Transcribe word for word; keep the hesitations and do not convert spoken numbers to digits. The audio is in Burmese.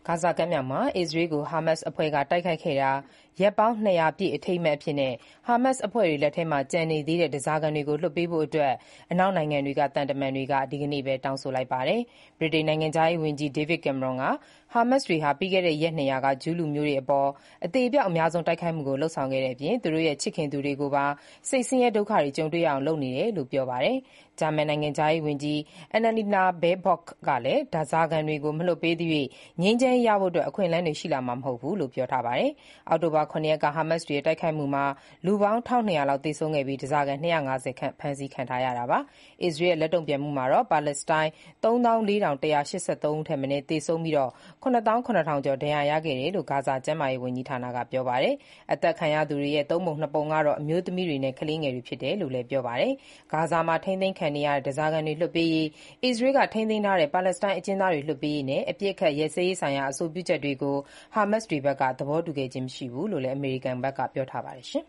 ဂါဇာကမ်းမြောင်မှာ အစ္စရေးကို ဟာမတ်စ်အဖွဲ့က တိုက်ခိုက်ခဲ့တာ ရက်ပေါင်း ၂၀၀ ပြည့် အထိမ်းအမှတ်အဖြစ် ဟာမတ်စ်အဖွဲ့လက်ထဲမှာ ကျန်နေသေးတဲ့ ဓားစာခံတွေကို လွှတ်ပေးဖို့ အနောက်နိုင်ငံတွေက သံတမန်တွေက ဒီကနေ့ပဲ တောင်းဆိုလိုက်ပါတယ်။ ဗြိတိန်နိုင်ငံခြားရေးဝန်ကြီး David Cameron က ဟာမတ်စ်တွေဟာ ပြီးခဲ့တဲ့ ရက် ၂၀၀ က ဂျူးလူမျိုးတွေအပေါ် အသေအပျောက်အများဆုံး တိုက်ခိုက်မှုကို လုပ်ဆောင်ခဲ့တဲ့အပြင် သူတို့ရဲ့ ချစ်ခင်သူတွေကိုပါ စိတ်ဆင်းရဲဒုက္ခတွေ ကြုံတွေ့ရအောင် လုပ်နေတယ်လို့ ပြောပါတယ်။ ဂျာမန်နိုင်ငံခြားရေးဝန်ကြီး Annalena Baerbock ကလည်း ဓားစာခံတွေကို မလွှတ်ပေးသရွေ့ ငြိမ်းချမ်းရေးရဖို့ အခွင့်အလမ်းတွေ ရှိလာမှာမဟုတ်ဘူးလို့ ပြောထားပါတယ်။ အောက်တိုဘာ ၇ ရက်က ဟာမတ်စ်တွေရဲ့ တိုက်ခိုက်မှုမှာ လူပေါင်း ၁၂၀၀ လောက် သေဆုံးခဲ့ပြီး ဓားစာခံ ၂၅၀ ခန့် ဖမ်းဆီးခံထားရတာပါ။ အစ္စရေးရဲ့ လက်တုံ့ပြန်မှုမှာတော့ ပါလက်စတိုင်း ၃၄,၁၈၃ ဦးထက်မနည်း သေဆုံးပြီး၊ ၇၇,၀၀၀ ကျော် ဒဏ်ရာရခဲ့တယ်လို့ ဂါဇာ ကျန်းမာရေးဝန်ကြီးဌာနက ပြောပါတယ်။ အသတ်ခံရသူတွေရဲ့ သုံးပုံ နှစ်ပုံကတော့ အမျိုးသမီးတွေနဲ့ ကလေးငယ်တွေ ဖြစ်တယ်လို့လည်း ပြောပါတယ်။ ဂါဇာမှာ ထိန်းသိမ်းခံနေရတဲ့ ဓားစာခံတွေ လွှတ်ပေးရေး၊ အစ္စရေးက ထိန်းသိမ်းထားတဲ့ ပါလက်စတိုင်း အကျဉ်းသားတွေ လွှတ်ပေးရေးနဲ့ အပစ်အခတ်ရပ်စဲရေးဆိုင်ရာ အဆိုပြုချက်တွေကို ဟာမတ်စ်တွေဘက်က သဘောတူခဲ့ခြင်း မရှိဘူးလို့လည်း အမေရိကန်ဘက်က ပြောထားပါတယ်။